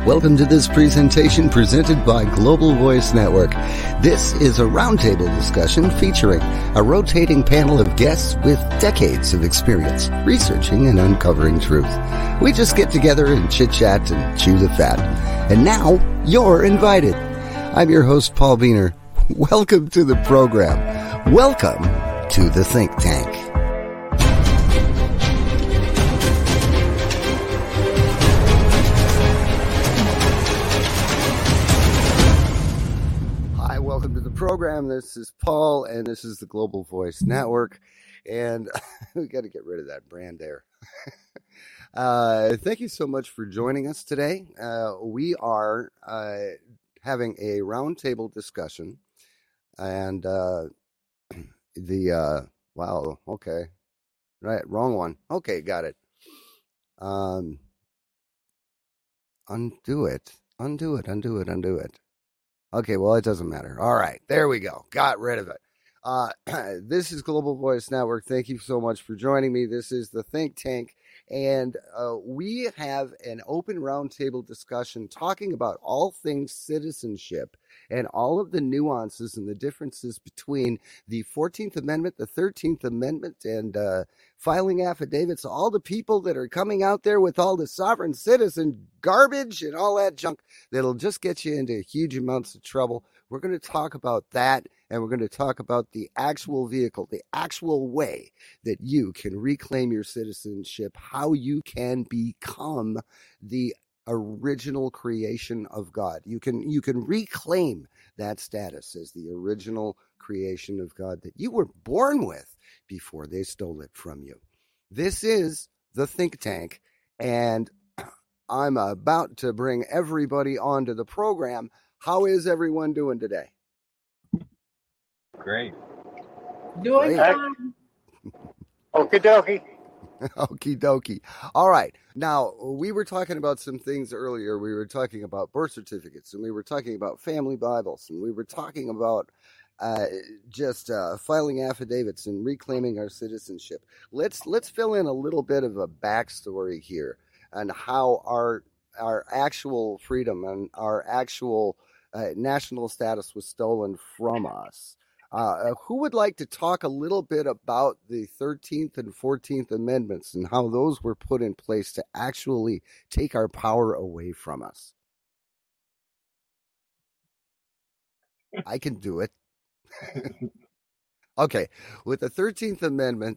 Welcome to this presentation presented by Global Voice Network. This is a roundtable discussion featuring a rotating panel of guests with decades of experience researching and uncovering truth. We just get together and chit-chat and chew the fat. And now, you're invited. I'm your host, Paul Biener. Welcome to the program. Welcome to the Think Tank. Welcome to the program. This is Paul, and this is the Global Voice Network. And we got to get rid of that brand there. Thank you so much for joining us today. We are having a roundtable discussion, and wow, okay, right, wrong one. Okay, got it. Undo it. Okay, well, it doesn't matter. All right, there we go. Got rid of it. This is Global Voice Network. Thank you so much for joining me. This is the Think Tank, and we have an open roundtable discussion talking about all things citizenship and all of the nuances and the differences between the 14th Amendment, the 13th Amendment, and filing affidavits, all the people that are coming out there with all the sovereign citizen garbage and all that junk that'll just get you into huge amounts of trouble. We're going to talk about that, and we're going to talk about the actual vehicle, the actual way that you can reclaim your citizenship, how you can become the original creation of God. You can reclaim that status as the original creation of God that you were born with before they stole it from you. This is the Think Tank, and I'm about to bring everybody onto the program. How is everyone doing today? Great. Doing fine. Okie dokie. Okie dokie. All right. Now, we were talking about some things earlier. We were talking about birth certificates, and we were talking about family Bibles, and we were talking about just filing affidavits and reclaiming our citizenship. Let's fill in a little bit of a backstory here on how our actual freedom and our actual national status was stolen from us. Who would like to talk a little bit about the 13th and 14th Amendments and how those were put in place to actually take our power away from us? I can do it. Okay. With the 13th Amendment,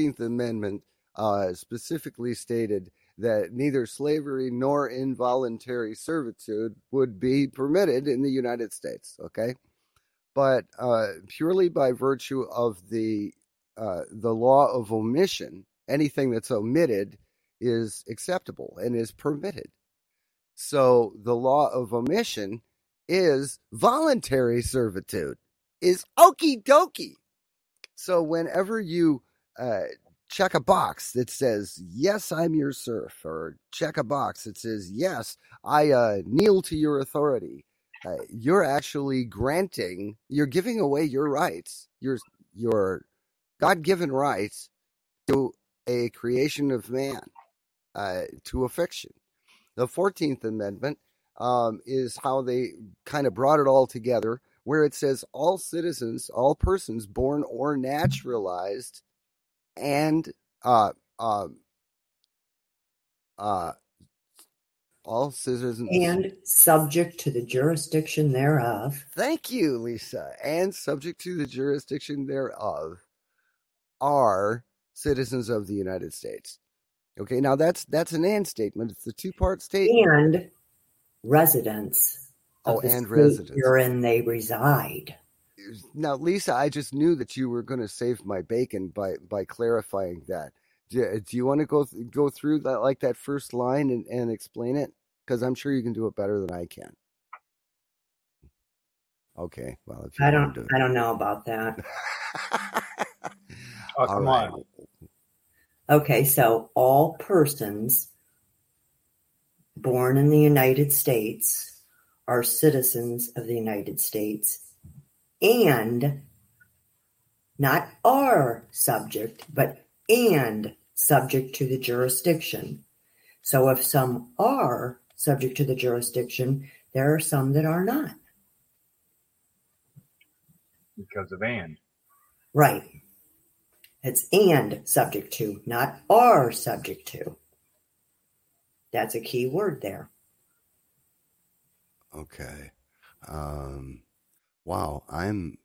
specifically stated that neither slavery nor involuntary servitude would be permitted in the United States. Okay. But purely by virtue of the law of omission, anything that's omitted is acceptable and is permitted. So the law of omission is voluntary servitude, is okie dokie. So whenever you check a box that says, yes, I'm your serf, or check a box that says, yes, I kneel to your authority, you're actually you're giving away your rights, your God-given rights to a creation of man, to a fiction. The 14th Amendment is how they kind of brought it all together, where it says all citizens, all persons born or naturalized, and all citizens and subject to the jurisdiction thereof. Thank you, Lisa. And subject to the jurisdiction thereof are citizens of the United States. Okay, now that's an and statement. It's a two-part statement. And residents. And residents. Wherein they reside. Now, Lisa, I just knew that you were going to save my bacon by clarifying that. Do you want to go through that, like that first line and explain it? Because I'm sure you can do it better than I can. Okay, well, if you I don't know about that. Oh, come on. Okay, so all persons born in the United States are citizens of the United States, and not are subject, but and subject to the jurisdiction. So if some are subject to the jurisdiction. There are some that are not. Because of and. Right. It's and subject to, not are subject to. That's a key word there. Okay. Wow. I'm.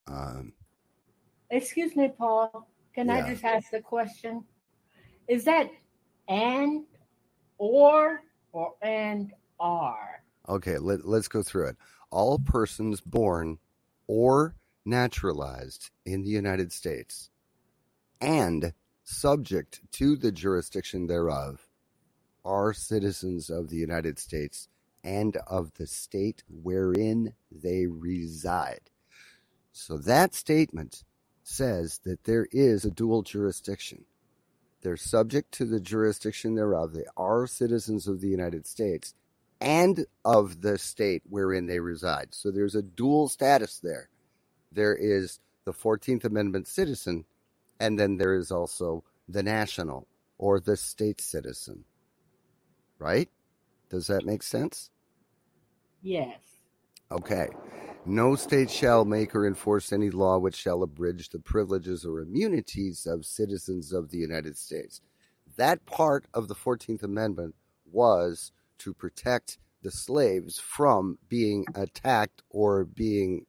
Excuse me, Paul. Can I just ask a question? Is that and, or and are? Okay, let's go through it. All persons born or naturalized in the United States and subject to the jurisdiction thereof are citizens of the United States and of the state wherein they reside. So that statement says that there is a dual jurisdiction. They're subject to the jurisdiction thereof. They are citizens of the United States and of the state wherein they reside. So there's a dual status there. There is the 14th Amendment citizen, and then there is also the national or the state citizen. Right? Does that make sense? Yes. Okay. No state shall make or enforce any law which shall abridge the privileges or immunities of citizens of the United States. That part of the 14th Amendment was to protect the slaves from being attacked or being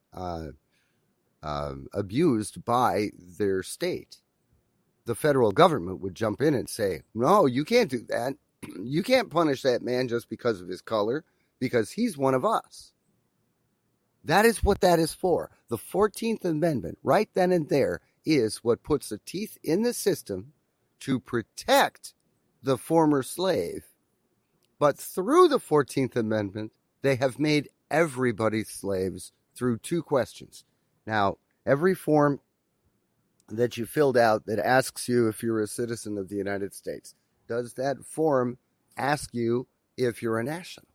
abused by their state. The federal government would jump in and say, no, you can't do that. You can't punish that man just because of his color, because he's one of us. That is what that is for. The 14th Amendment, right then and there, is what puts the teeth in the system to protect the former slave. But through the 14th Amendment, they have made everybody slaves through two questions. Now, every form that you filled out that asks you if you're a citizen of the United States, does that form ask you if you're a national?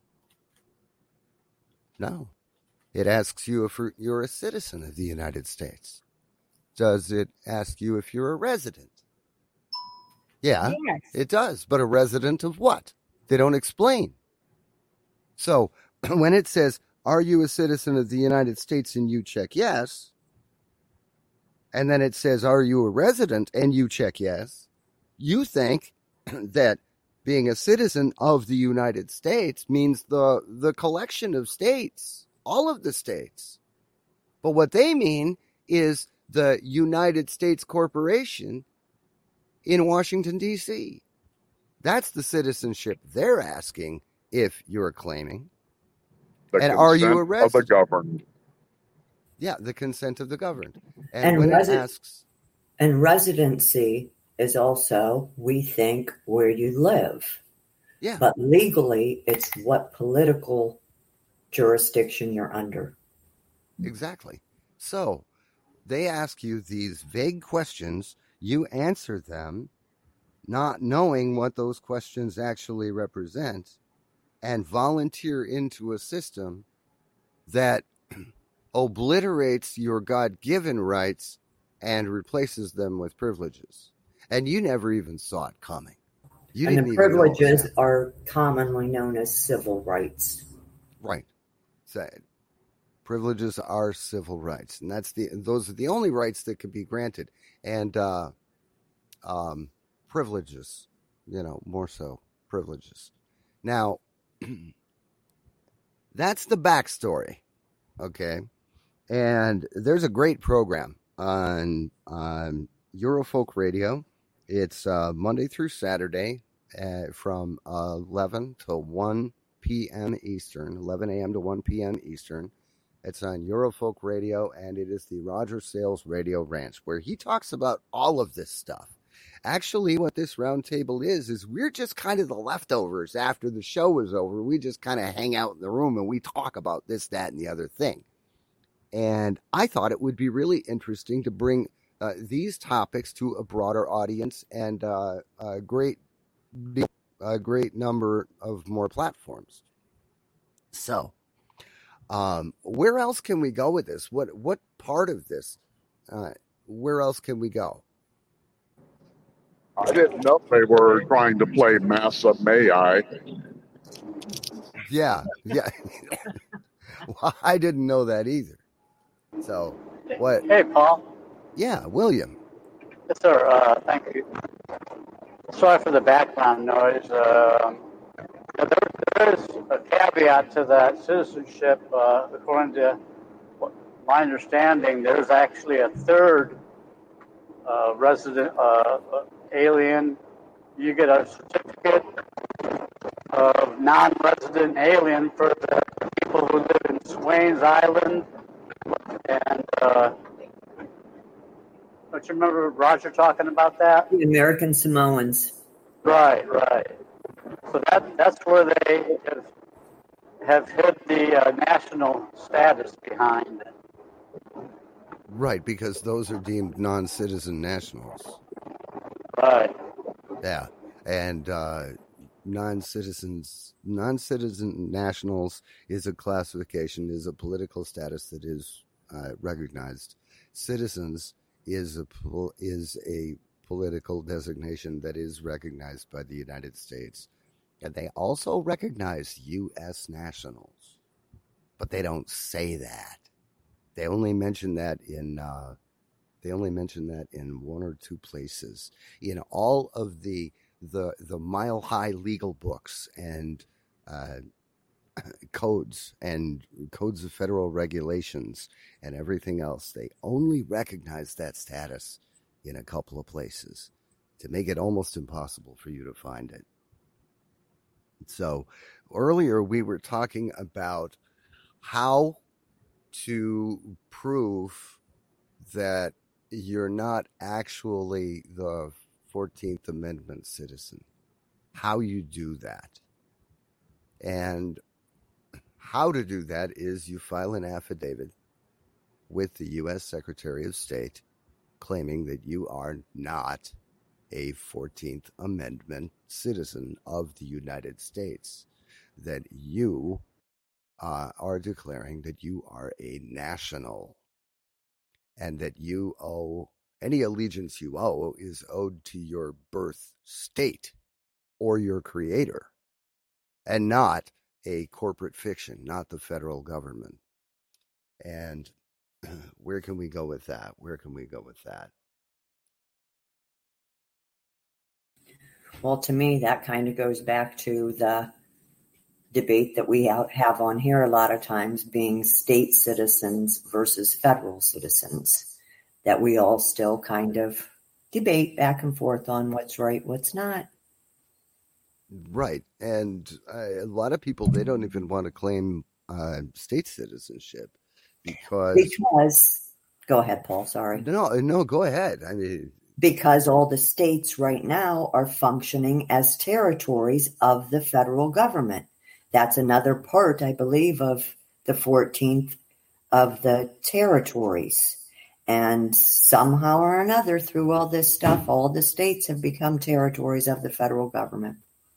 No. It asks you if you're a citizen of the United States. Does it ask you if you're a resident? Yeah, yes. It does. But a resident of what? They don't explain. So when it says, are you a citizen of the United States, and you check yes, and then it says, are you a resident, and you check yes, you think that being a citizen of the United States means the collection of states, all of the states. But what they mean is the United States Corporation in Washington, D.C. That's the citizenship they're asking if you're claiming. And are you a resident? Of the governed. Yeah, the consent of the governed. And when it asks... And residency is also, we think, where you live. Yeah. But legally, it's what political jurisdiction you're under. Exactly. So they ask you these vague questions. You answer them, not knowing what those questions actually represent, and volunteer into a system that obliterates your God-given rights and replaces them with privileges. And you never even saw it coming. And the privileges are commonly known as civil rights. Right. So, privileges are civil rights, and those are the only rights that can be granted. And privileges, more so privileges. Now, that's the backstory, okay? And there's a great program on Eurofolk Radio. It's Monday through Saturday from 11 to 1 p.m. Eastern, 11 a.m. to 1 p.m. Eastern. It's on Eurofolk Radio, and it is the Roger Sales Radio Ranch, where he talks about all of this stuff. Actually, what this roundtable is we're just kind of the leftovers after the show is over. We just kind of hang out in the room and we talk about this, that, and the other thing. And I thought it would be really interesting to bring these topics to a broader audience and a great number of more platforms. So, where else can we go with this? What part of this? Where else can we go? I didn't know they were trying to play Massa May I. Yeah. Well, I didn't know that either. So, what? Hey, Paul. Yeah, William. Yes, sir. Thank you. Sorry for the background noise. There is a caveat to that citizenship. According to my understanding, there's actually a third resident alien. You get a certificate of non-resident alien for the people who live in Swains Island. And don't you remember Roger talking about that? The American Samoans. Right. So that's where they have hid the national status behind it. Right, because those are deemed non-citizen nationals. Right. Yeah, and non-citizen nationals is a classification, is a political status that is recognized. Citizens is a political designation that is recognized by the United States, and they also recognize U.S. nationals, but they don't say that. They only mention that in one or two places. In all of the mile-high legal books and codes of federal regulations and everything else, they only recognize that status in a couple of places to make it almost impossible for you to find it. So earlier we were talking about how to prove that you're not actually the 14th Amendment citizen, how you do that. And how to do that is you file an affidavit with the U.S. Secretary of State claiming that you are not a 14th Amendment citizen of the United States, that you are declaring that you are a national, and that you owe any allegiance you owe is owed to your birth state or your creator, and not a corporate fiction, not the federal government. And where can we go with that? Well, to me, that kind of goes back to the debate that we have on here a lot of times, being state citizens versus federal citizens, that we all still kind of debate back and forth on what's right, what's not. Right. And a lot of people, they don't even want to claim state citizenship because go ahead, Paul, sorry. No, go ahead. I mean, because all the states right now are functioning as territories of the federal government. That's another part, I believe, of the 14th of the territories. And somehow or another, through all this stuff, all the states have become territories of the federal government.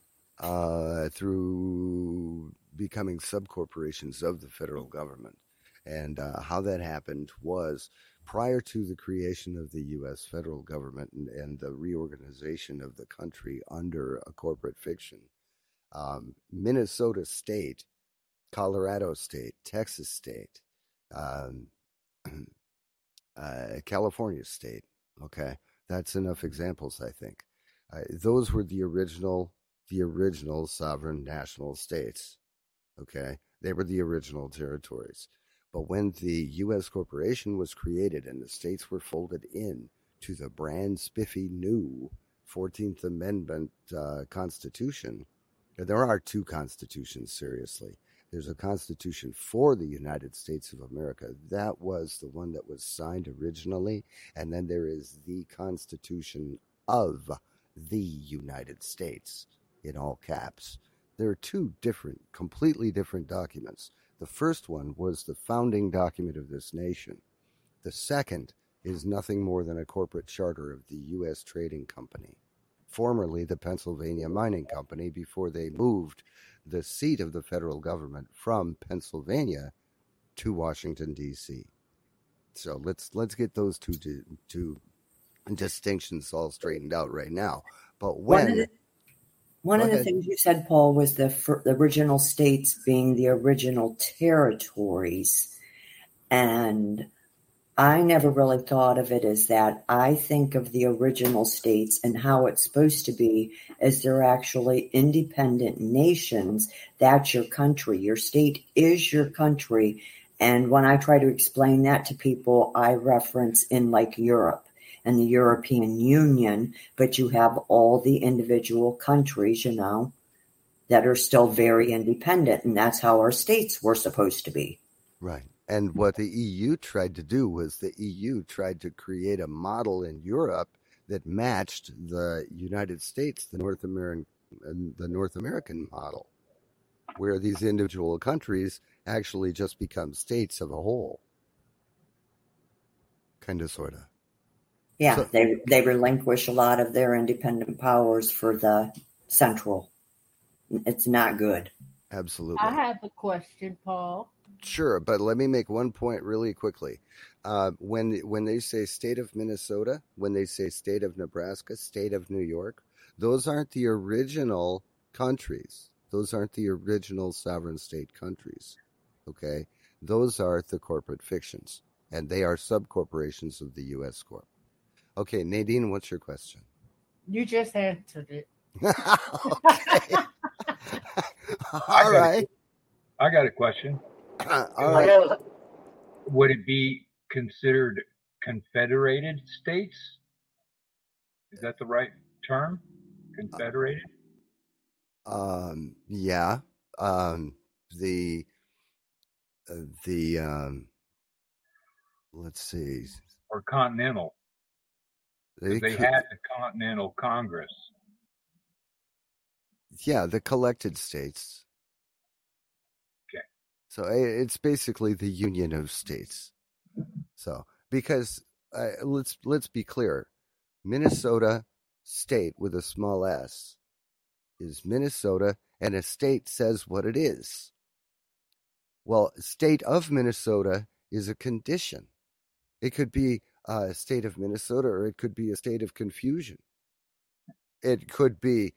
Through becoming subcorporations of the federal government. And how that happened was prior to the creation of the U.S. federal government and the reorganization of the country under a corporate fiction. Minnesota State, Colorado State, Texas State, California State. Okay, that's enough examples, I think. Those were the original sovereign national states. Okay, they were the original territories. But when the U.S. corporation was created and the states were folded in to the brand spiffy new 14th Amendment Constitution, there are two constitutions, seriously. There's a constitution for the United States of America. That was the one that was signed originally. And then there is the Constitution of the United States, in all caps. There are two completely different documents. The first one was the founding document of this nation. The second is nothing more than a corporate charter of the U.S. Trading Company, formerly the Pennsylvania Mining Company, before they moved the seat of the federal government from Pennsylvania to Washington, D.C. So let's get those two distinctions all straightened out right now. But when One Go of the ahead. things you said, Paul, was the original states being the original territories. And I never really thought of it as that. I think of the original states and how it's supposed to be as they're actually independent nations. That's your country. Your state is your country. And when I try to explain that to people, I reference in like Europe and the European Union, but you have all the individual countries, that are still very independent. And that's how our states were supposed to be. Right. And what the EU tried to do was the EU tried to create a model in Europe that matched the United States, the North American model, where these individual countries actually just become states of a whole. Kind of, sort of. Yeah, So- they relinquish a lot of their independent powers for the central. It's not good. Absolutely. I have a question, Paul. Sure, but let me make one point really quickly. When they say state of Minnesota, when they say state of Nebraska, state of New York, those aren't the original countries. Those aren't the original sovereign state countries. Okay? Those are the corporate fictions, and they are subcorporations of the U.S. Corp. Okay, Nadine, what's your question? You just answered it. Okay. All right. I got a question. All right. Would it be considered confederated states? Is that the right term? Confederated? Yeah. Let's see. Or continental? They had the Continental Congress. Yeah, the collected states. Okay. So it's basically the Union of States. So because let's be clear, Minnesota state with a small s is Minnesota, and a state says what it is. Well, state of Minnesota is a condition. It could be a state of Minnesota, or it could be a state of confusion. It could be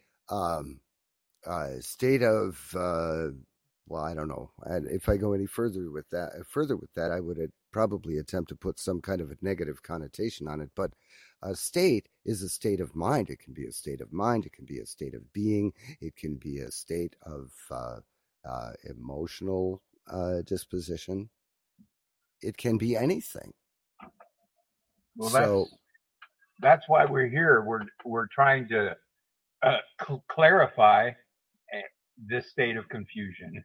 state of well, I don't know. If I go any further with that, I would probably attempt to put some kind of a negative connotation on it. But a state is a state of mind. It can be a state of mind. It can be a state of being. It can be a state of emotional disposition. It can be anything. Well, that's why we're here. We're trying to clarify this state of confusion.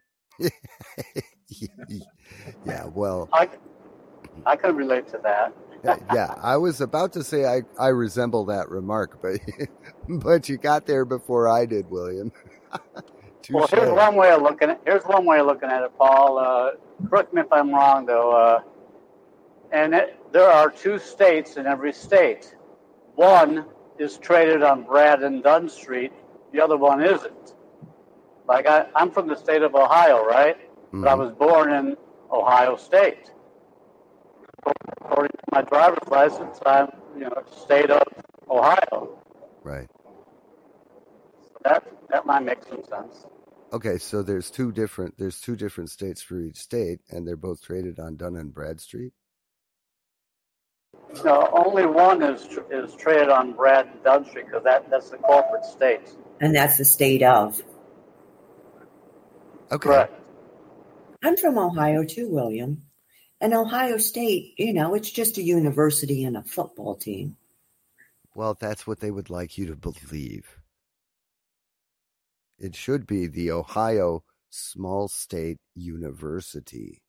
Yeah, well, I can relate to that. Yeah, I was about to say I resemble that remark, but you got there before I did, William. Well, here's one way of looking at it, Paul. Correct me if I'm wrong, though. There are two states in every state. One is traded on Brad and Dunn Street. The other one isn't. Like I'm from the state of Ohio, right? Mm-hmm. But I was born in Ohio State. According to my driver's license, I'm state of Ohio. Right. So that might make some sense. Okay, so there's two different states for each state, and they're both traded on Dunn and Brad Street. No, only one is traded on Brad and Dunn Street because that's the corporate state. And that's the state of. Okay. Correct. I'm from Ohio too, William. And Ohio State, it's just a university and a football team. Well, that's what they would like you to believe. It should be the Ohio Small State University.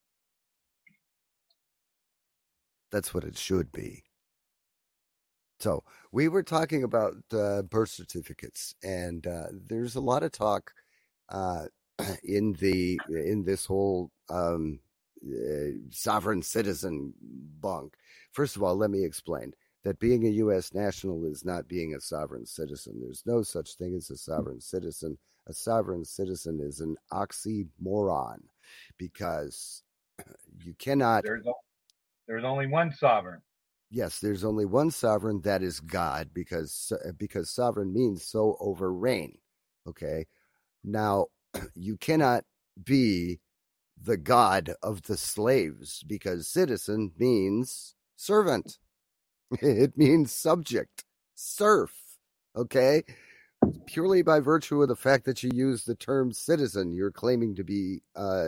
That's what it should be. So we were talking about birth certificates, and there's a lot of talk in this whole sovereign citizen bunk. First of all, let me explain that being a U.S. national is not being a sovereign citizen. There's no such thing as a sovereign citizen. A sovereign citizen is an oxymoron because you cannot. There's only one sovereign. Yes, there's only one sovereign, that is God, because sovereign means so over reign. Okay. Now, you cannot be the God of the slaves because citizen means servant. It means subject, serf. Okay. Purely by virtue of the fact that you use the term citizen, you're claiming to be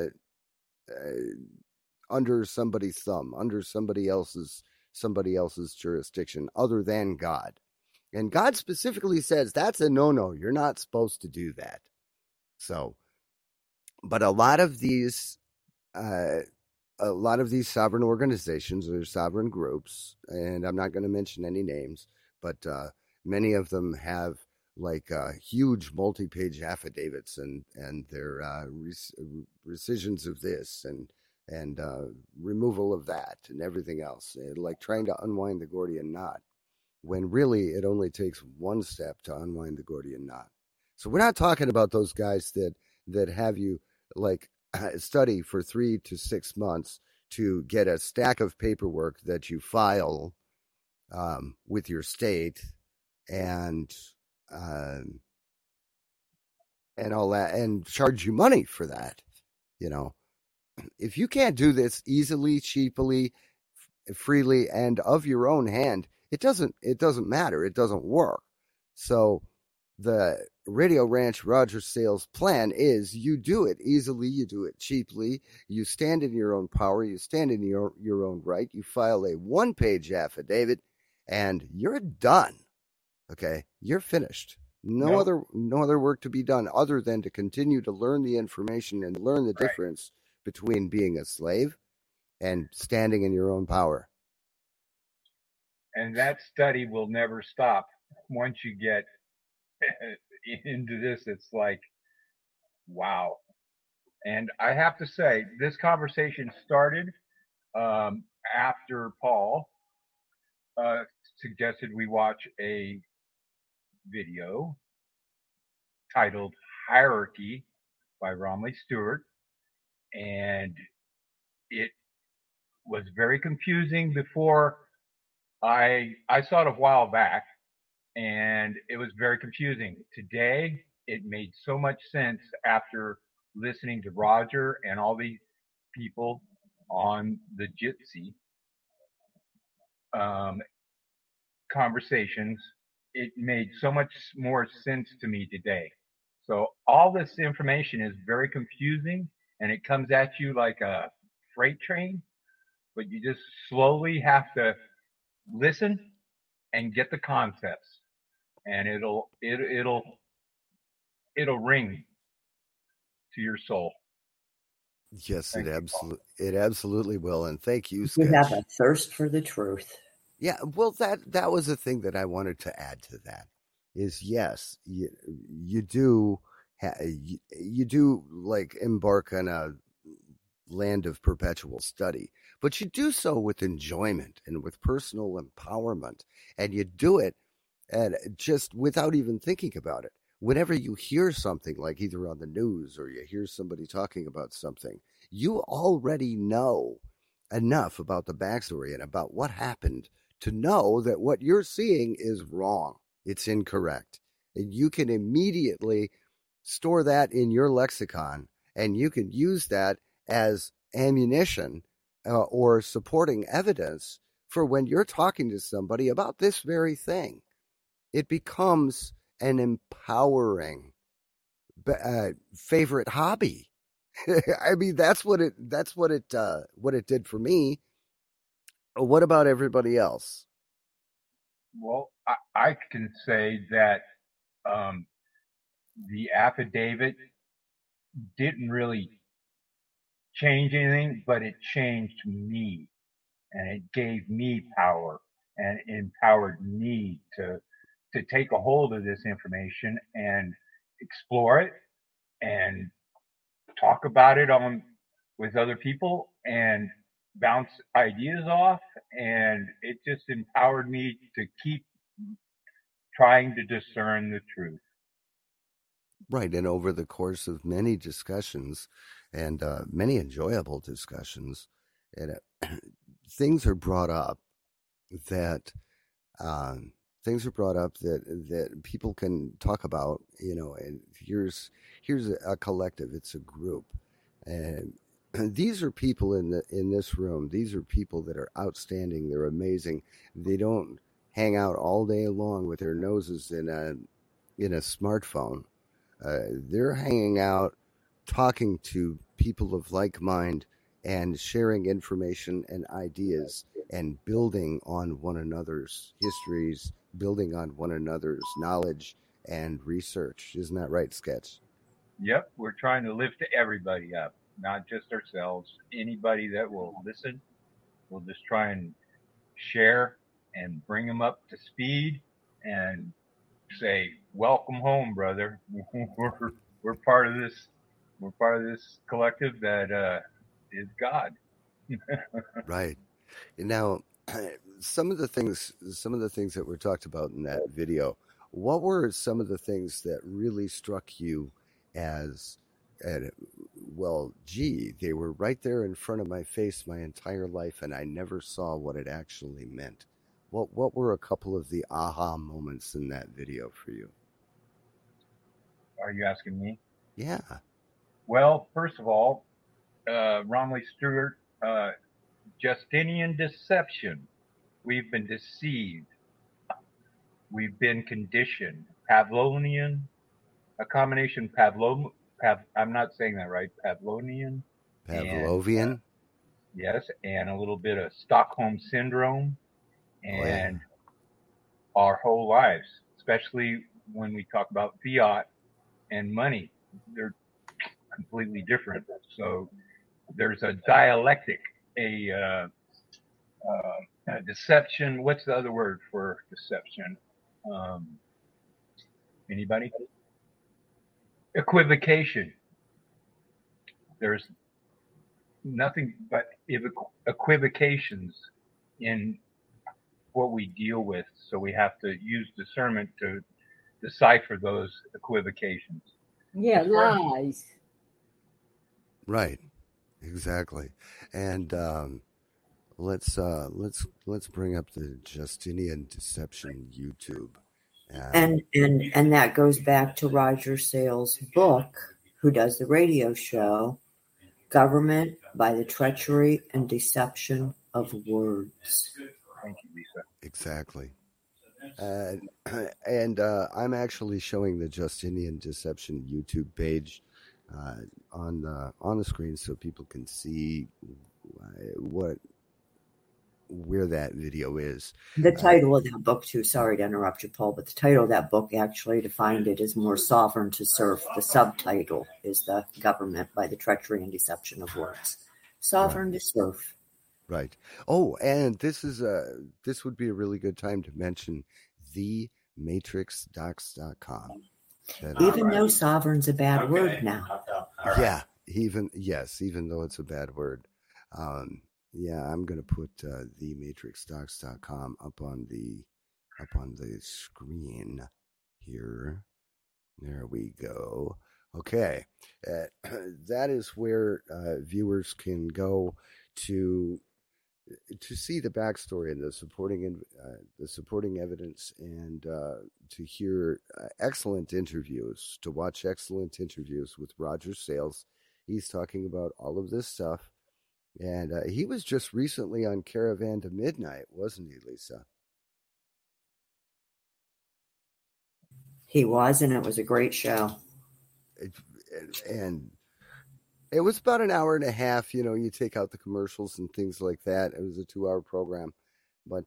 under somebody's thumb, under somebody else's jurisdiction, other than God. And God specifically says that's a no-no. You're not supposed to do that. So, but a lot of these sovereign organizations or sovereign groups, and I'm not going to mention any names, but many of them have like huge multi-page affidavits and their rescissions of this and removal of that and everything else, like trying to unwind the Gordian knot, when really it only takes one step to unwind the Gordian knot. So we're not talking about those guys that have you like study for 3 to 6 months to get a stack of paperwork that you file with your state and all that, and charge you money for that. You know, if you can't do this easily, cheaply, freely, and of your own hand, it doesn't matter. It doesn't work. So the Radio Ranch Rogers Sales plan is you do it easily, you do it cheaply, you stand in your own power, you stand in your own right, you file a 1-page affidavit, and you're done. Okay, you're finished. No other work to be done other than to continue to learn the information and learn the difference between being a slave and standing in your own power. And that study will never stop. Once you get into this, it's like, wow. And I have to say, this conversation started after Paul suggested we watch a video titled Hierarchy by Romley Stewart. And it was very confusing before. I saw it a while back, and it was very confusing. Today, it made so much sense after listening to Roger and all these people on the Jitsi conversations. It made so much more sense to me today. So all this information is very confusing, and it comes at you like a freight train, but you just slowly have to listen and get the concepts, and it'll ring to your soul. Yes, it absolutely will. And thank you, Sketch. You have a thirst for the truth. Yeah, well, that was the thing that I wanted to add to that. Is yes, you do like embark on a land of perpetual study, but you do so with enjoyment and with personal empowerment, and you do it and just without even thinking about it. Whenever you hear something like either on the news or you hear somebody talking about something, you already know enough about the backstory and about what happened to know that what you're seeing is wrong. It's incorrect. And you can immediately store that in your lexicon, and you can use that as ammunition or supporting evidence for when you're talking to somebody about this very thing. It becomes an empowering favorite hobby. I mean, that's what it did for me. What about everybody else? Well, I can say that the affidavit didn't really change anything, but it changed me, and it gave me power and empowered me to take a hold of this information and explore it and talk about it with other people and bounce ideas off, and it just empowered me to keep trying to discern the truth. Right, and over the course of many discussions and many enjoyable discussions, and things are brought up that things are brought up that people can talk about, and here's a collective, it's a group, and these are people in this room. These are people that are outstanding. They're amazing. They don't hang out all day long with their noses in a smartphone. They're hanging out, talking to people of like mind, and sharing information and ideas, and building on one another's histories, building on one another's knowledge and research. Isn't that right, Sketch? Yep, we're trying to lift everybody up, not just ourselves. Anybody that will listen, we'll just try and share and bring them up to speed and say, "Welcome home, brother." We're part of this. We're part of this collective that is God. Right. Now, some of the things that were talked about in that video, what were some of the things that really struck you as, well, gee, they were right there in front of my face my entire life, and I never saw what it actually meant? What were a couple of the aha moments in that video for you? Are you asking me? Yeah. Well, first of all, Romley Stewart, Justinian deception. We've been deceived. We've been conditioned. Pavlovian, a combination I'm not saying that right. Pavlovian. Pavlovian. Yes, and a little bit of Stockholm syndrome, and our whole lives, especially when we talk about fiat and money, they're completely different. So there's a dialectic, a deception. What's the other word for deception? Anybody? Equivocation. There's nothing but equivocations in what we deal with, so we have to use discernment to decipher those equivocations. Yeah, lies. Right, exactly. And let's bring up the Justinian Deception YouTube. And that goes back to Roger Sales' book, who does the radio show, Government by the Treachery and Deception of Words. Thank you, Lisa. Exactly. And I'm actually showing the Justinian Deception YouTube page on the screen so people can see where that video is. The title of that book, too, sorry to interrupt you, Paul, but the title of that book, actually, to find it, is More Sovereign to Serve. The subtitle is The Government by the Treachery and Deception of Words. Sovereign to serve. Right. Oh, and this would be a really good time to mention thematrixdocs.com. Even though sovereign's a bad word now. Yeah, even though it's a bad word. Yeah, I'm going to put thematrixdocs.com up on the screen here. There we go. Okay, that is where viewers can go to see the backstory and the supporting evidence, and to hear excellent interviews, to watch excellent interviews with Roger Sales. He's talking about all of this stuff. And he was just recently on Caravan to Midnight, wasn't he, Lisa? He was, and it was a great show. And it was about an hour and a half. You take out the commercials and things like that. It was a 2-hour program. But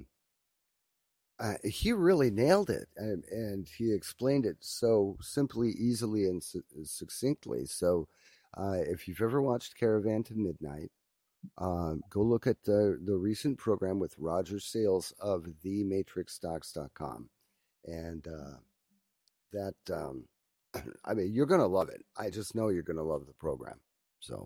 he really nailed it. And he explained it so simply, easily, and succinctly. So if you've ever watched Caravan to Midnight, go look at the recent program with Roger Sales of thematrixdocs.com. And that, I mean, you're going to love it. I just know you're going to love the program. So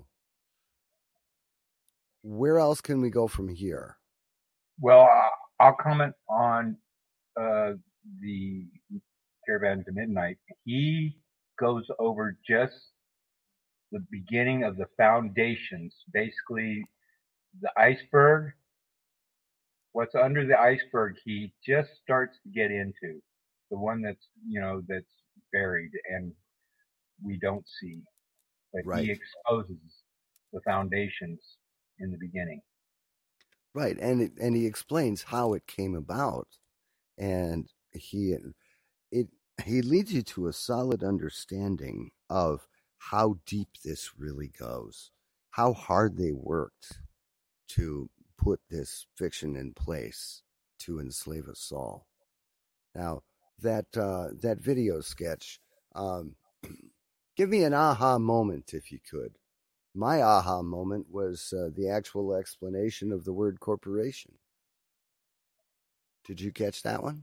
where else can we go from here? Well, I'll comment on the Caravan to Midnight. He goes over just the beginning of the foundations, basically the iceberg, what's under the iceberg, he just starts to get into the one that's, that's buried and we don't see, but Right. he exposes the foundations in the beginning. Right. And he explains how it came about, and he leads you to a solid understanding of how deep this really goes, how hard they worked to put this fiction in place to enslave us all. Now, that video sketch, give me an aha moment if you could. My aha moment was the actual explanation of the word corporation. Did you catch that one?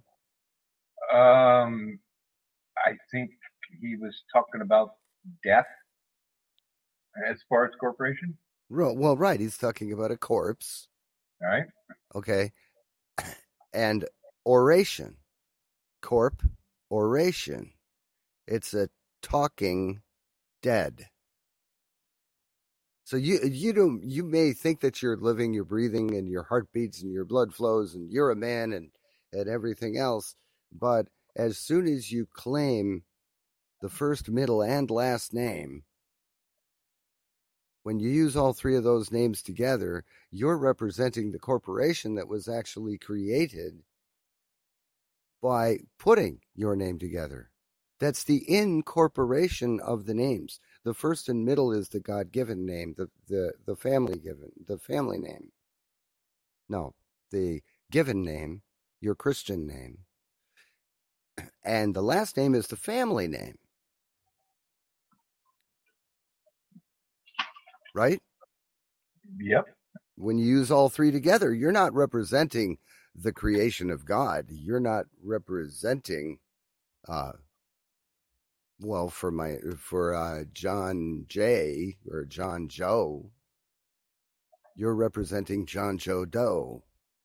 I think he was talking about death as far as corporation. Well, right. He's talking about a corpse. All right. Okay. And oration. Oration. It's a talking dead. So you may think that you're living, you're breathing, and your heart beats and your blood flows and you're a man and everything else. But as soon as you claim the first, middle, and last name, when you use all three of those names together, you're representing the corporation that was actually created by putting your name together. That's the incorporation of the names. The first and middle is the God-given name, the family name. No, the given name, your Christian name. And the last name is the family name. Right? Yep. When you use all three together, you're not representing the creation of God. You're not representing for John J. or John Joe, you're representing John Joe Doe.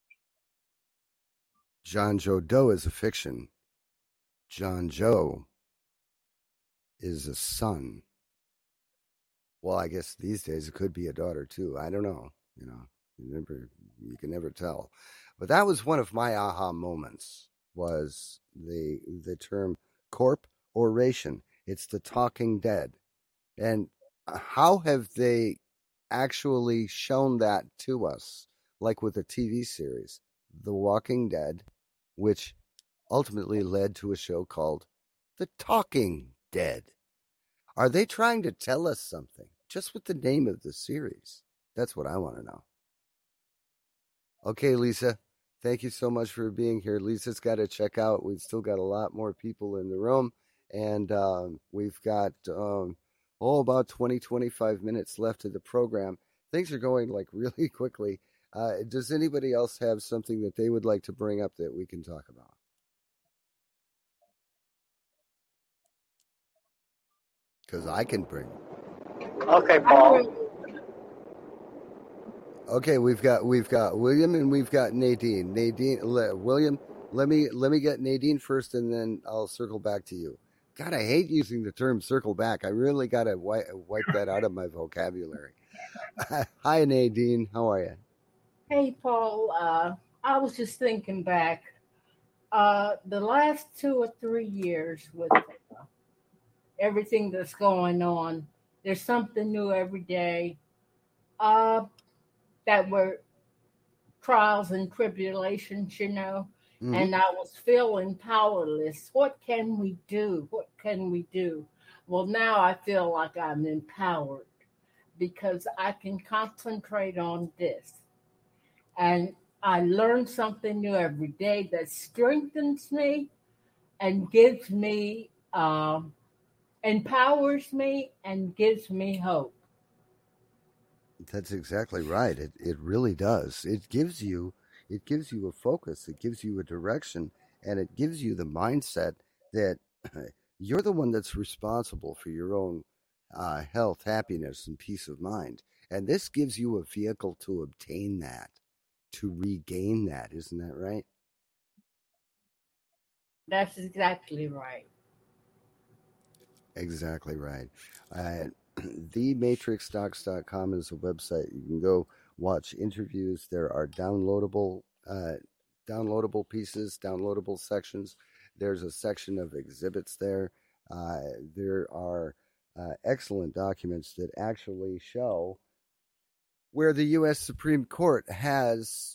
John Joe Doe is a fiction. John Joe is a son. Well, I guess these days it could be a daughter too. I don't know. You can never tell. But that was one of my aha moments, was the term corporation. It's the talking dead. And how have they actually shown that to us? Like with a TV series, The Walking Dead, which ultimately led to a show called The Talking Dead. Are they trying to tell us something just with the name of the series? That's what I want to know. Okay, Lisa, thank you so much for being here. Lisa's got to check out. We've still got a lot more people in the room, and we've got about 20, 25 minutes left of the program. Things are going like really quickly. Does anybody else have something that they would like to bring up that we can talk about? Because I can bring. Okay, Paul. Okay, we've got William and we've got Nadine. William, let me get Nadine first, and then I'll circle back to you. God, I hate using the term "circle back." I really got to wipe that out of my vocabulary. Hi, Nadine. How are you? Hey, Paul. I was just thinking back. The last 2 or 3 years with everything that's going on, there's something new every day. That were trials and tribulations, Mm-hmm. and I was feeling powerless. What can we do? What can we do? Well, now I feel like I'm empowered because I can concentrate on this. And I learn something new every day that strengthens me and gives me, empowers me and gives me hope. That's exactly right. It really does. It gives you a focus. It gives you a direction, and it gives you the mindset that you're the one that's responsible for your own health, happiness, and peace of mind. And this gives you a vehicle to obtain that, to regain that. Isn't that right? That's exactly right. Exactly right. TheMatrixDocs.com is a website. You can go watch interviews. There are downloadable downloadable pieces, downloadable sections. There's a section of exhibits there. There are excellent documents that actually show where the U.S. Supreme Court has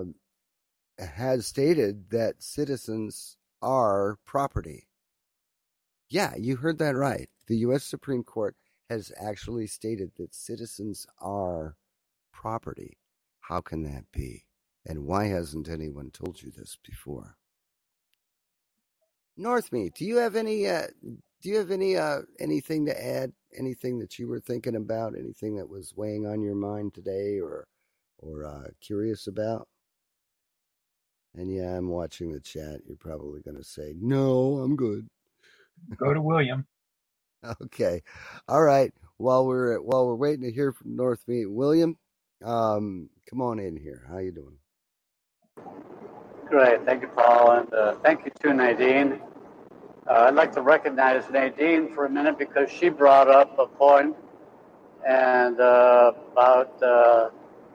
stated that citizens are property. Yeah, you heard that right. The U.S. Supreme Court has actually stated that citizens are property. How can that be? And why hasn't anyone told you this before? Northmead, do you have any anything to add? Anything that you were thinking about? Anything that was weighing on your mind today, or curious about? And yeah, I'm watching the chat. You're probably going to say, "No, I'm good." Go to William. Okay, all right. While we're waiting to hear from Northmead, William, come on in here. How you doing? Great, thank you, Paul, and thank you to Nadine. I'd like to recognize Nadine for a minute because she brought up a point and about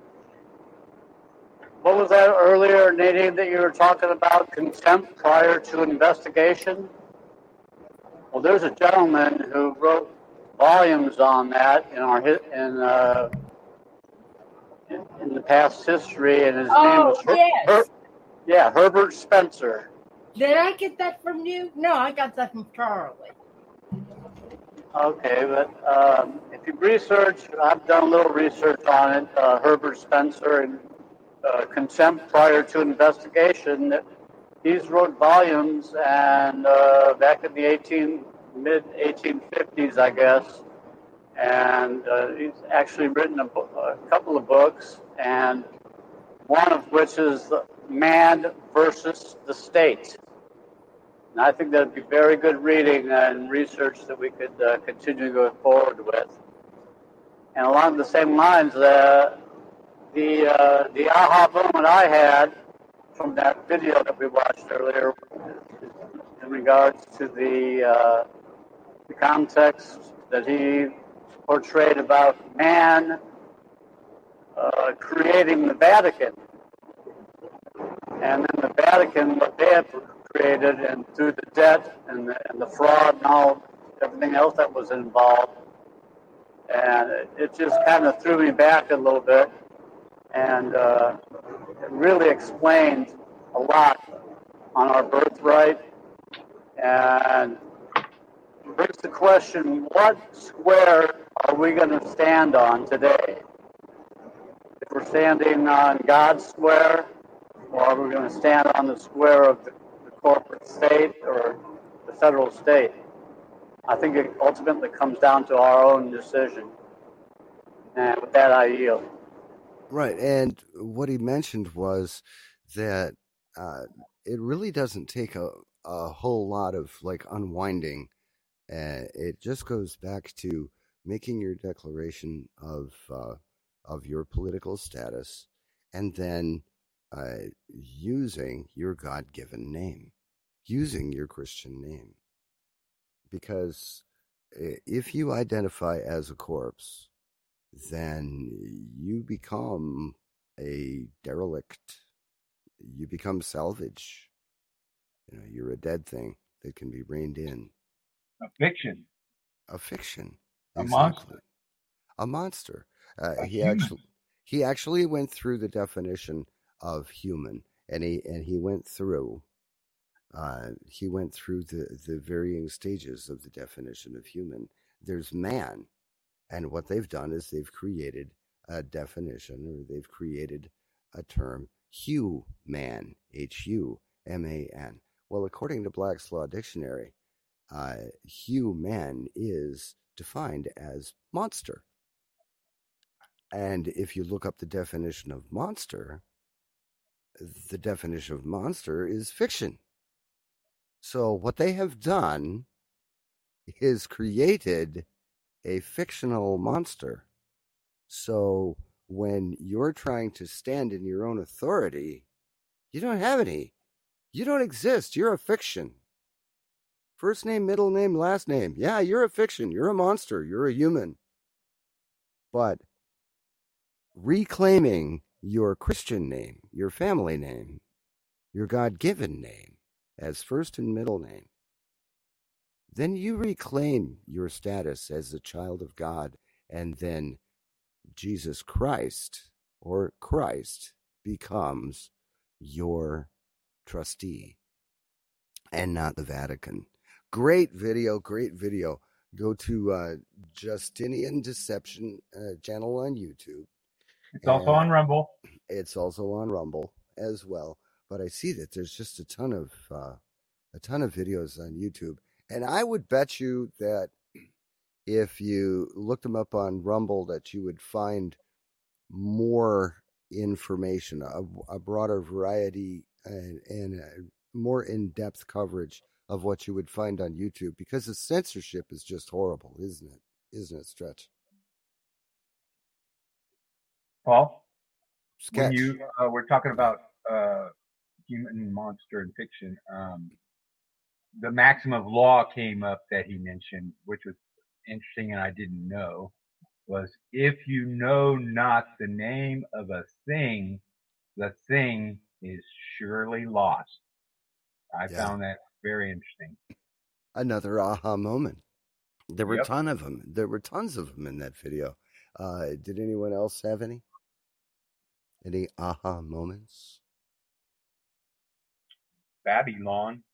what was that earlier, Nadine, that you were talking about, contempt prior to investigation? Well, there's a gentleman who wrote volumes on that in the past history, and his name was Herbert Spencer. Did I get that from you? No, I got that from Charlie. Okay, but if you research, I've done a little research on it, Herbert Spencer and contempt prior to investigation. He's wrote volumes, and back in the mid 1850s, I guess, and he's actually written a couple of books, and one of which is Man versus the State. And I think that would be very good reading and research that we could continue to go forward with. And along the same lines, the aha moment I had from that video that we watched earlier in regards to the context that he portrayed about man creating the Vatican. And then the Vatican, what they had created, and through the debt and the fraud and everything else that was involved. And it just kind of threw me back a little bit. And it really explained a lot on our birthright. And brings the question, what square are we going to stand on today? If we're standing on God's square, or are we going to stand on the square of the corporate state or the federal state? I think it ultimately comes down to our own decision. And with that, I yield. Right, and what he mentioned was that it really doesn't take a whole lot of unwinding. It just goes back to making your declaration of your political status, and then using your God-given name, using your Christian name. Because if you identify as a corpse, then you become a derelict. You become salvage. You're a dead thing that can be reined in. A fiction. A fiction. A exactly. monster. A monster. He actually went through the definition of human, and he went through the varying stages of the definition of human. There's man, and what they've done is they've created a definition, or they've created a term, human, Human. Well, according to Black's Law Dictionary, human is defined as monster. And if you look up the definition of monster, the definition of monster is fiction. So what they have done is created a fictional monster. So when you're trying to stand in your own authority, you don't have any. You don't exist. You're a fiction. First name, middle name, last name. Yeah, you're a fiction. You're a monster. You're a human. But reclaiming your Christian name, your family name, your God-given name as first and middle name, then you reclaim your status as a child of God, and then Jesus Christ or Christ becomes your trustee and not the Vatican. Great video, great video. Go to Justinian Deception channel on YouTube. It's also on Rumble. It's also on Rumble as well. But I see that there's just a ton of videos on YouTube, and I would bet you that if you looked them up on Rumble, that you would find more information, a broader variety, and a more in-depth coverage of what you would find on YouTube, because the censorship is just horrible, isn't it? Isn't it, Stretch? Paul, Sketch. when you were talking about human, monster, and fiction, the maxim of law came up that he mentioned, which was interesting and I didn't know, was if you know not the name of a thing, the thing is surely lost. I found that very interesting. Another aha moment. There were Yep. a ton of them. There were tons of them in that video. Did anyone else have any? Any aha moments? Babylon.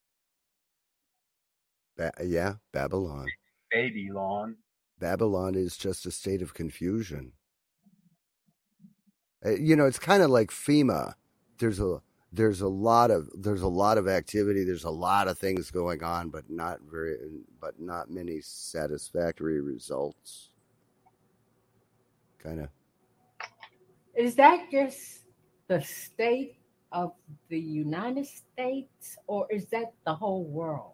Babylon. Babylon. Babylon is just a state of confusion. It's kind of like FEMA. There's a lot of activity. There's a lot of things going on, but not many satisfactory results. Kind of. Is that just the state of the United States, or is that the whole world?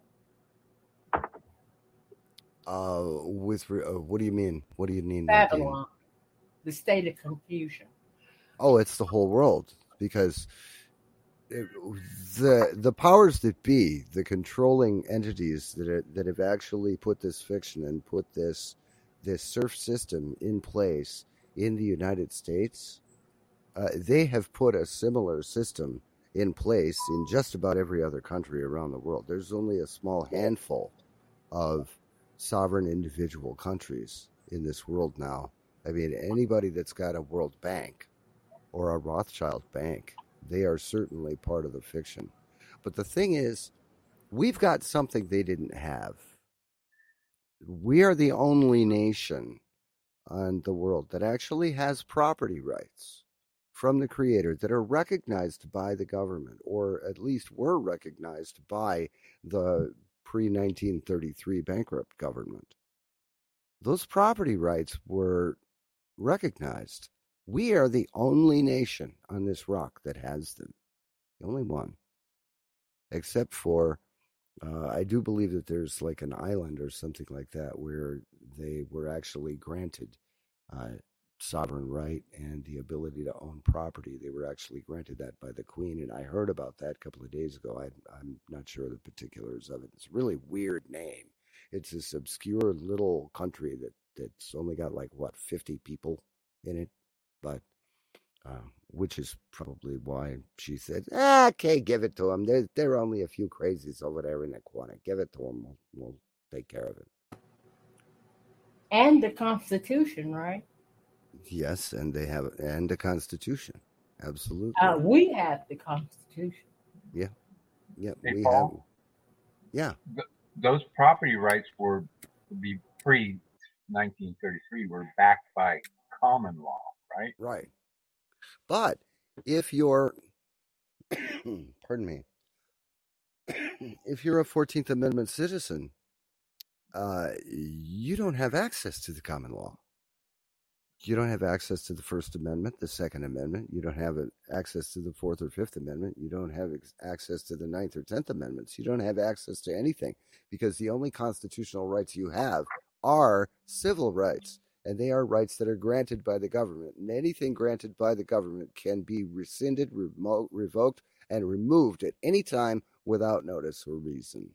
What do you mean? What do you mean? Babylon, the state of confusion. Oh, it's the whole world, because the powers that be, the controlling entities that have actually put this fiction and put this serf system in place in the United States, they have put a similar system in place in just about every other country around the world. There's only a small handful of sovereign individual countries in this world now. I mean, anybody that's got a World Bank or a Rothschild bank, they are certainly part of the fiction. But the thing is, we've got something they didn't have. We are the only nation on the world that actually has property rights from the Creator that are recognized by the government, or at least were recognized by the pre-1933 bankrupt government. Those property rights were recognized. We are the only nation on this rock that has them. The only one. Except for, I do believe that there's like an island or something like that where they were actually granted sovereign right and the ability to own property. They were actually granted that by the Queen, and I heard about that a couple of days ago. I'm not sure of the particulars of it. It's a really weird name. It's this obscure little country that's only got 50 people in it, but which is probably why she said, okay, give it to them. There are only a few crazies over there in the corner. Give it to them. We'll take care of it. And the Constitution, right? Yes, and they have the Constitution. Absolutely. We have the Constitution. Yeah, Hey, we Paul, have. Yeah. Those property rights were pre-1933 were backed by common law, right? Right. But if you're, pardon me, if you're a 14th Amendment citizen, you don't have access to the common law. You don't have access to the First Amendment, the Second Amendment. You don't have access to the Fourth or Fifth Amendment. You don't have access to the Ninth or 10th Amendments. You don't have access to anything, because the only constitutional rights you have are civil rights, and they are rights that are granted by the government. And anything granted by the government can be rescinded, revoked, and removed at any time without notice or reason.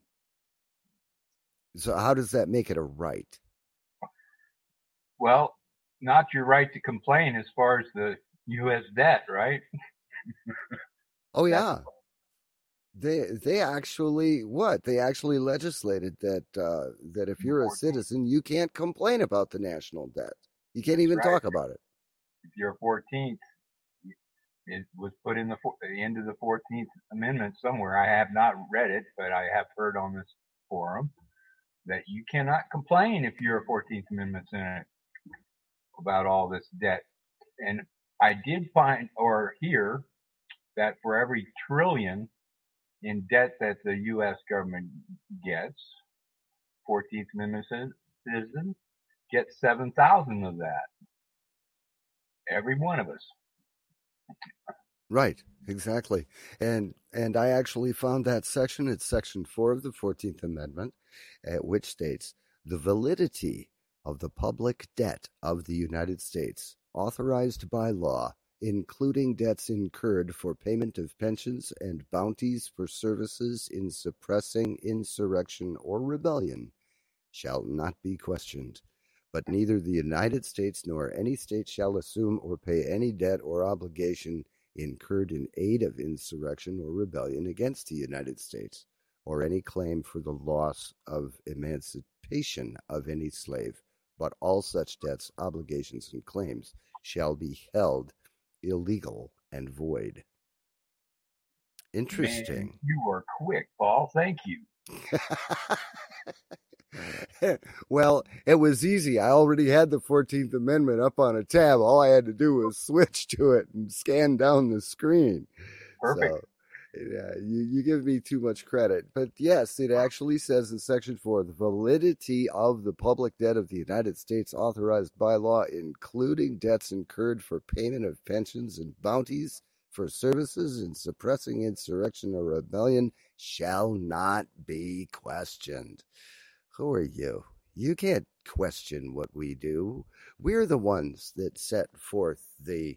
So how does that make it a right? Well, not your right to complain as far as the U.S. debt, right? Oh yeah, they actually what? They actually legislated that that if you're a 14th. citizen, you can't complain about the national debt. You can't That's even right. talk about it. If you're 14th, it was put in the end of the 14th Amendment somewhere. I have not read it, but I have heard on this forum that you cannot complain if you're a 14th Amendment senator about all this debt. And I did find or hear that for every trillion in debt that the U.S. government gets, 14th Amendment citizens get 7,000 of that. Every one of us. Right, exactly. And I actually found that section. It's section 4 of the 14th Amendment, which states the validity of the public debt of the United States authorized by law, including debts incurred for payment of pensions and bounties for services in suppressing insurrection or rebellion, shall not be questioned. But neither the United States nor any state shall assume or pay any debt or obligation incurred in aid of insurrection or rebellion against the United States, or any claim for the loss of emancipation of any slave, but all such debts, obligations, and claims shall be held illegal and void. Interesting. Man, you are quick, Paul. Thank you. Well, it was easy. I already had the 14th Amendment up on a tab. All I had to do was switch to it and scan down the screen. Perfect. So, yeah, you give me too much credit. But yes, it actually says in Section 4, the validity of the public debt of the United States authorized by law, including debts incurred for payment of pensions and bounties for services in suppressing insurrection or rebellion, shall not be questioned. Who are you? You can't question what we do. We're the ones that set forth the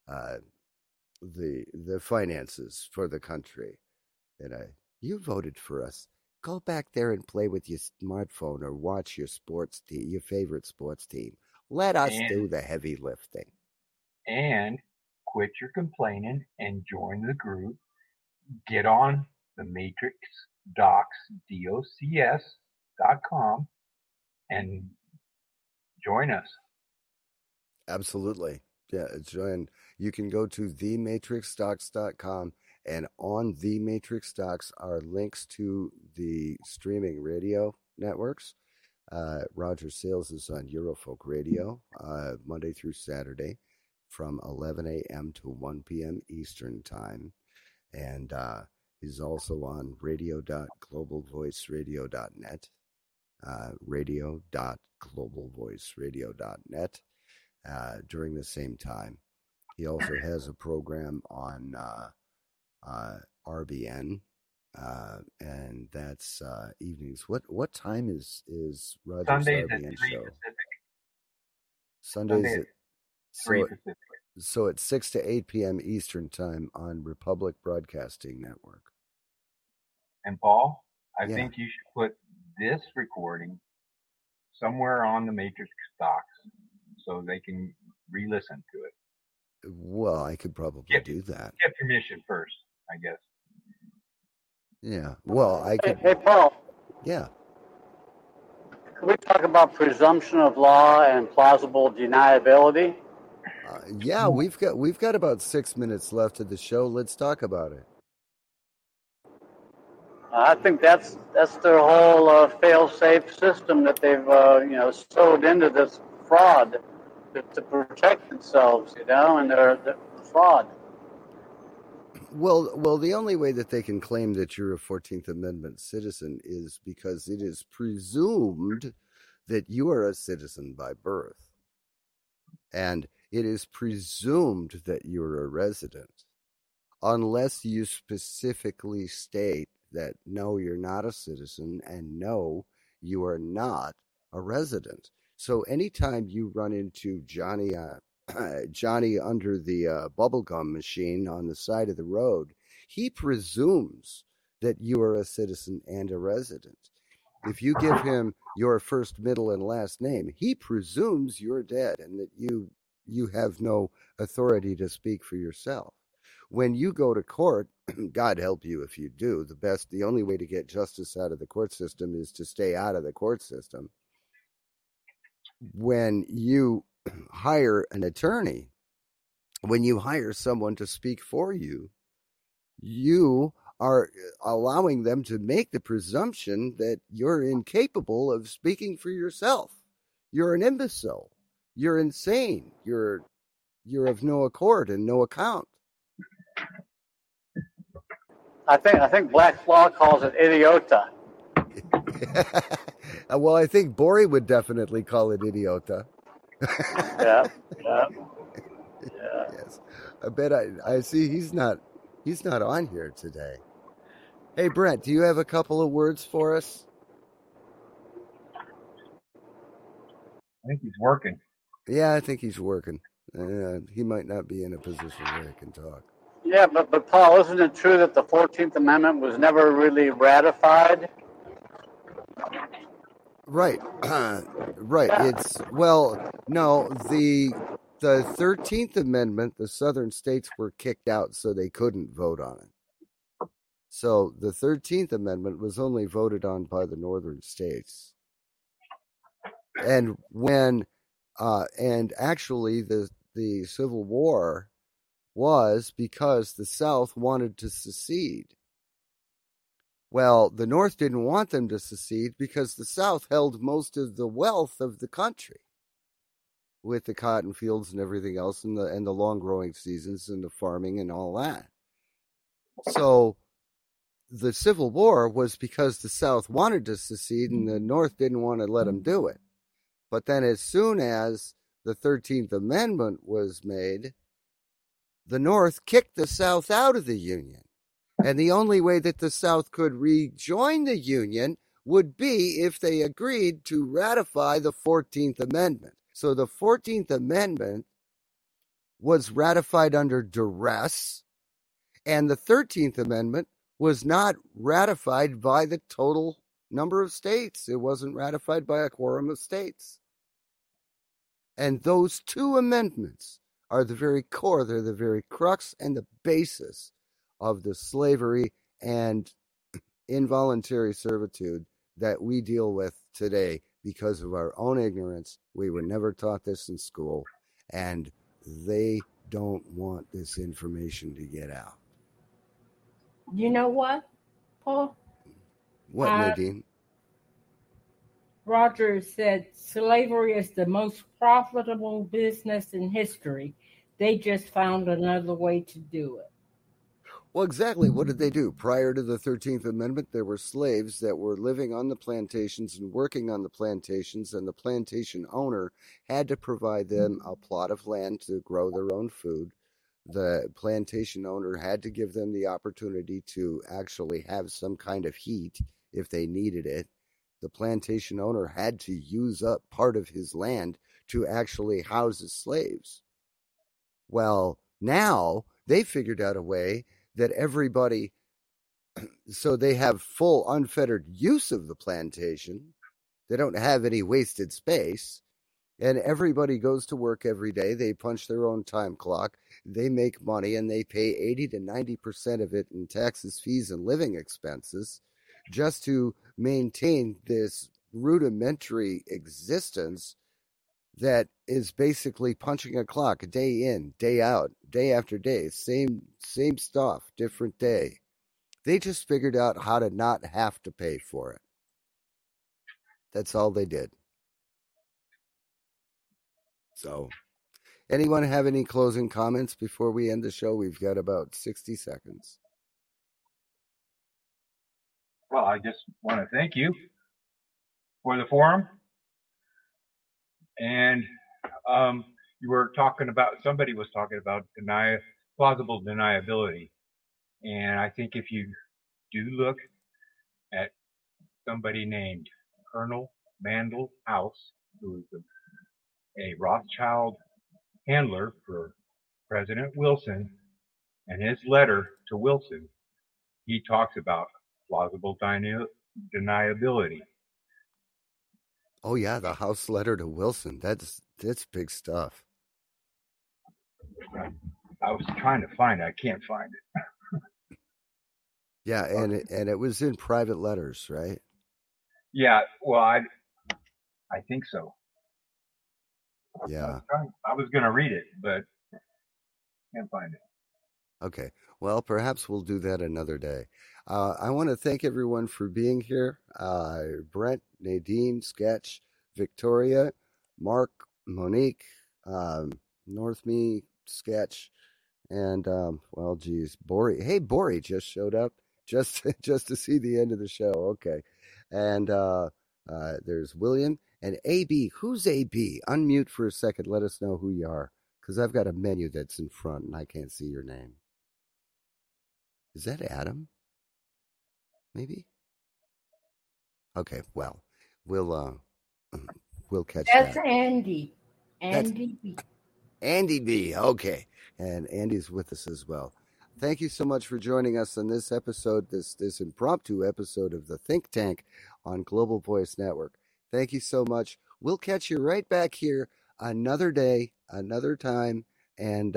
finances for the country. And you voted for us. Go back there and play with your smartphone or watch your your favorite sports team. Let us do the heavy lifting. And quit your complaining and join the group. Get on the Matrix Docs, DOCS.com, and join us. Absolutely. Yeah, join. You can go to thematrixdocs.com, and on the Matrix Docs are links to the streaming radio networks. Roger Sales is on Eurofolk Radio Monday through Saturday from 11 a.m. to 1 p.m. Eastern Time. And he's also on radio.globalvoiceradio.net, radio.globalvoiceradio.net during the same time. He also has a program on RBN, and that's evenings. What time is Roger's Sundays RBN at 3 show? Pacific. Sundays at 3 Pacific. So it's 6 to 8 p.m. Eastern Time on Republic Broadcasting Network. And Paul, I think you should put this recording somewhere on the Matrix Docs so they can re-listen to it. Well, I could probably do that. Get permission first, I guess. Yeah. Well, I could. Hey, Paul. Yeah. Can we talk about presumption of law and plausible deniability? Yeah, we've got about 6 minutes left of the show. Let's talk about it. I think that's their whole fail-safe system that they've sewed into this fraud to protect themselves, and their fraud. Well, the only way that they can claim that you're a 14th Amendment citizen is because it is presumed that you are a citizen by birth. And it is presumed that you're a resident, unless you specifically state that no, you're not a citizen, and no, you are not a resident. So anytime you run into Johnny under the bubblegum machine on the side of the road, he presumes that you are a citizen and a resident. If you give him your first, middle, and last name, he presumes you're dead and that you you have no authority to speak for yourself. When you go to court, God help you if you do, the only way to get justice out of the court system is to stay out of the court system. When you hire an attorney, when you hire someone to speak for you, you are allowing them to make the presumption that you're incapable of speaking for yourself. You're an imbecile. You're insane. You're of no accord and no account. I think Black's Law calls it idiota. Well, I think Bori would definitely call it idiota. Yeah. Yes. I bet I see he's not on here today. Hey, Brent, do you have a couple of words for us? I think he's working. Yeah, I think he's working. He might not be in a position where he can talk. Yeah, but Paul, isn't it true that the 14th Amendment was never really ratified? Right. Right. No, the 13th Amendment, the Southern states were kicked out, so they couldn't vote on it. So the 13th Amendment was only voted on by the Northern states. And actually the Civil War was because the South wanted to secede. Well, the North didn't want them to secede because the South held most of the wealth of the country with the cotton fields and everything else and the long growing seasons and the farming and all that. So the Civil War was because the South wanted to secede and the North didn't want to let them do it. But then as soon as the 13th Amendment was made, the North kicked the South out of the Union. And the only way that the South could rejoin the Union would be if they agreed to ratify the 14th Amendment. So the 14th Amendment was ratified under duress, and the 13th Amendment was not ratified by the total number of states. It wasn't ratified by a quorum of states. And those two amendments are the very core, they're the very crux and the basis of the slavery and involuntary servitude that we deal with today because of our own ignorance. We were never taught this in school, and they don't want this information to get out. You know what, Paul? What, Nadine? Roger said slavery is the most profitable business in history. They just found another way to do it. Well, exactly. What did they do? Prior to the 13th Amendment, there were slaves that were living on the plantations and working on the plantations, and the plantation owner had to provide them a plot of land to grow their own food. The plantation owner had to give them the opportunity to actually have some kind of heat if they needed it. The plantation owner had to use up part of his land to actually house his slaves. Well, now they figured out a way that everybody, so they have full unfettered use of the plantation. They don't have any wasted space. And everybody goes to work every day. They punch their own time clock. They make money, and they pay 80 to 90% of it in taxes, fees, and living expenses just to maintain this rudimentary existence that is basically punching a clock day in, day out, day after day. Same stuff, different day. They just figured out how to not have to pay for it. That's all they did. So, anyone have any closing comments before we end the show? We've got about 60 seconds. Well, I just want to thank you for the forum. And you were talking about, somebody was talking about plausible deniability. And I think if you do look at somebody named Colonel Mandel House, who is a Rothschild handler for President Wilson, and his letter to Wilson, he talks about plausible deniability. Oh yeah, the House letter to Wilson. That's big stuff. I was trying to find it. I can't find it. Yeah, and it was in private letters, right? Yeah, well, I think so. Yeah. I was going to read it, but can't find it. Okay. Well, perhaps we'll do that another day. I want to thank everyone for being here. Brent, Nadine, Sketch, Victoria, Mark, Monique, Northme, Sketch, and well, geez, Bori. Hey, Bori just showed up just to see the end of the show. Okay, and there's William and AB. Who's AB? Unmute for a second. Let us know who you are, because I've got a menu that's in front and I can't see your name. Is that Adam? Maybe. Okay. Well, we'll catch That's that. Andy. Andy B. Andy B. Okay. And Andy's with us as well. Thank you so much for joining us on this episode, this impromptu episode of the Think Tank on Global Voice Network. Thank you so much. We'll catch you right back here another day, another time, and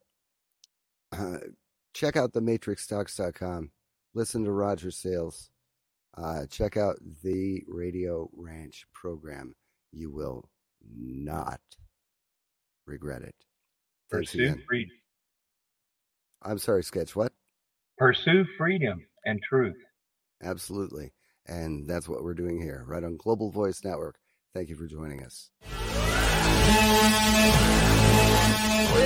check out thematrixtalks.com. Listen to Roger Sales. Check out the Radio Ranch program. You will not regret it. Thanks Pursue again. freedom. I'm sorry, Sketch. What? Pursue freedom and truth. Absolutely. And that's what we're doing here, right on Global Voice Network. Thank you for joining us.